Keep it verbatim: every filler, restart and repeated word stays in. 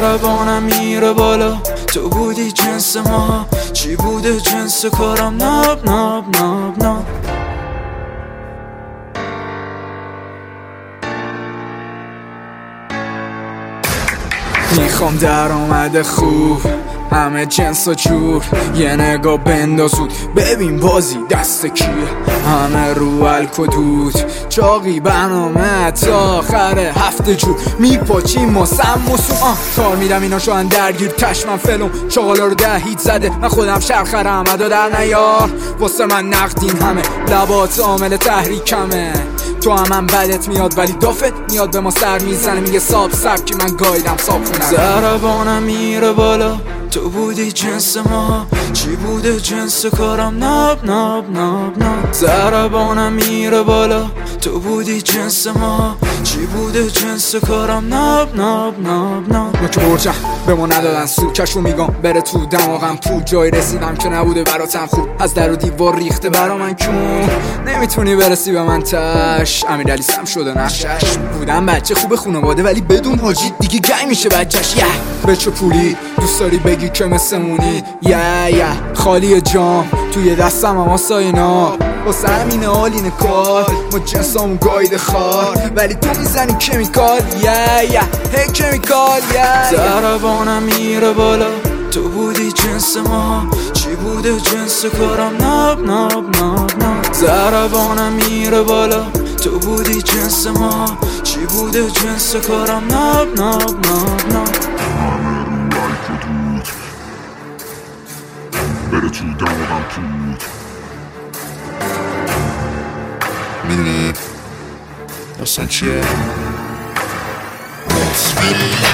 ضربانم میره بالا، تو بودی جنس ما، چی بوده جنس کارم؟ ناب ناب ناب ناب. میخوام درآمد خوب، همه جنس و چور، یه نگاه بندازود ببین بازی دست کیه. همه رو الکدود چاقی برنامه تا آخر هفته جور میپاچیم ما سم و سوم. آه کار میدم اینا شوهن درگیر تشمن فلوم چاقالا رو ده هیت زده، من خودم شرخرم ادا در نیار واسه من نقدین همه لبات عامل تحریکمه. تو هم من بدت میاد ولی دافت میاد به ما سر میزنه، میگه ساب سب که من گایدم ساب خونم. ضربانم میره بالا، تو بودی جنس ما، چی بوده جنس کارم؟ ناب ناب ناب ناب. ضربانم میره بالا، تو بودی جنس ما، چی بوده جنس کارم؟ ناب ناب ناب ناب. ما که برجم به ما ندادن سو، کشو میگم بره تو دماغم پول، جای رسیدم که نبوده براتم خوب، از در و دیوار ریخته برا من کون، نمیتونی برسی به من تش. امیرعلی سم شده نقشش، بودم بچه خوب خانواده ولی بدون حاجی دیگه گنگ میشه بچهش. یه به چه پولی دوست داری بگی که مثمونی؟ یه یه خالی جام توی دستم هم آساینا، واسه همین آلین کار ما جنسامون گایده خار، ولی تو میزنی کمیکال. یه یه هی کمیکال. یه ضربانم میره بالا، تو بودی جنس ما، چی بوده جنس کارم؟ ناب ناب ناب ناب. ضربانم میره بالا، تو بودی جنس ما، چی بوده جنس کارم؟ ناب ناب ناب ناب. بره تو دماغم پود، میدونی داستان چیه؟